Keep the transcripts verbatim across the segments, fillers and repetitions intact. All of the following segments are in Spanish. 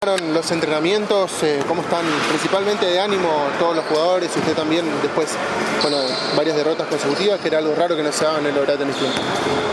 Los entrenamientos, eh, ¿cómo están? Principalmente de ánimo todos los jugadores, usted también, después, bueno, varias derrotas consecutivas, que era algo raro que no se daba en el Oberá Tenis Club.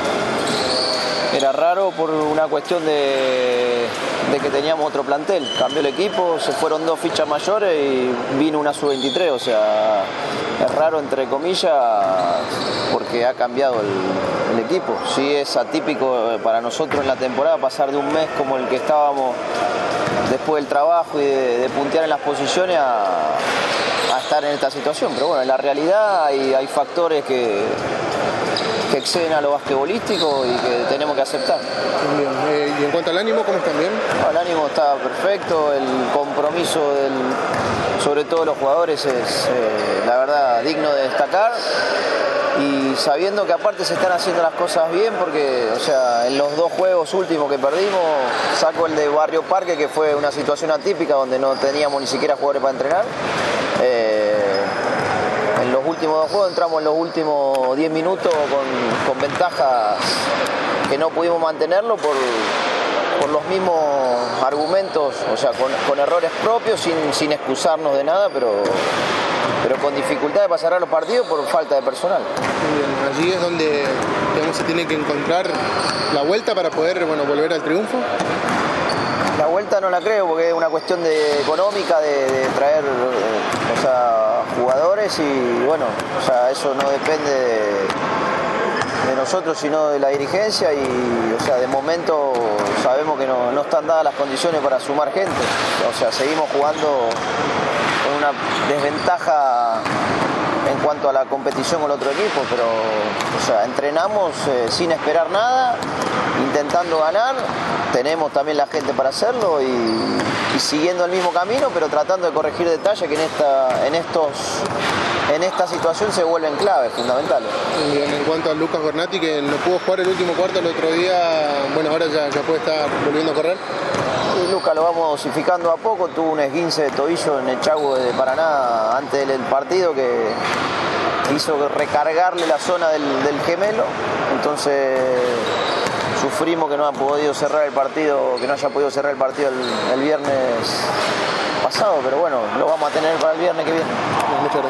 Era raro por una cuestión de, de que teníamos otro plantel, cambió el equipo, se fueron dos fichas mayores y vino una sub veintitrés, o sea, es raro entre comillas porque ha cambiado el, el equipo. Sí es atípico para nosotros en la temporada pasar de un mes como el que estábamos después del trabajo y de, de puntear en las posiciones a, a estar en esta situación, pero bueno, en la realidad hay, hay factores que, que exceden a lo basquetbolístico y que tenemos que aceptar. Bien. Eh, y en cuanto al ánimo, ¿cómo están? ¿Bien? No, el ánimo está perfecto, el compromiso del, sobre todo de los jugadores es eh, la verdad digno de destacar. Y sabiendo que aparte se están haciendo las cosas bien, porque o sea, en los dos juegos últimos que perdimos, saco el de Barrio Parque, que fue una situación atípica donde no teníamos ni siquiera jugadores para entrenar. Eh, en los últimos dos juegos entramos en los últimos diez minutos con, con ventajas que no pudimos mantenerlo por, por los mismos argumentos, o sea, con, con errores propios, sin, sin excusarnos de nada, pero... pero con dificultad de pasar a los partidos por falta de personal. Muy bien. Allí es donde digamos, se tiene que encontrar la vuelta para poder bueno, volver al triunfo. La vuelta no la creo porque es una cuestión de, económica de, de traer o sea, jugadores y bueno, o sea, eso no depende de, de nosotros sino de la dirigencia y o sea, de momento sabemos que no, no están dadas las condiciones para sumar gente, o sea, seguimos jugando con una desventaja en cuanto a la competición con el otro equipo, pero o sea, entrenamos eh, sin esperar nada, intentando ganar, tenemos también la gente para hacerlo y, y siguiendo el mismo camino, pero tratando de corregir detalles que en esta, en estos, en esta situación se vuelven claves, fundamentales. Bien, en cuanto a Lucas Gornati, que no pudo jugar el último cuarto el otro día, bueno, ahora ya, ya puede estar volviendo a correr. Y Lucas lo vamos dosificando a poco, tuvo un esguince de tobillo en el Chagüe de Paraná antes del partido que hizo recargarle la zona del, del gemelo, entonces sufrimos que no ha podido cerrar el partido, que no haya podido cerrar el partido el, el viernes pasado, pero bueno, lo vamos a tener para el viernes que viene. Muchas gracias.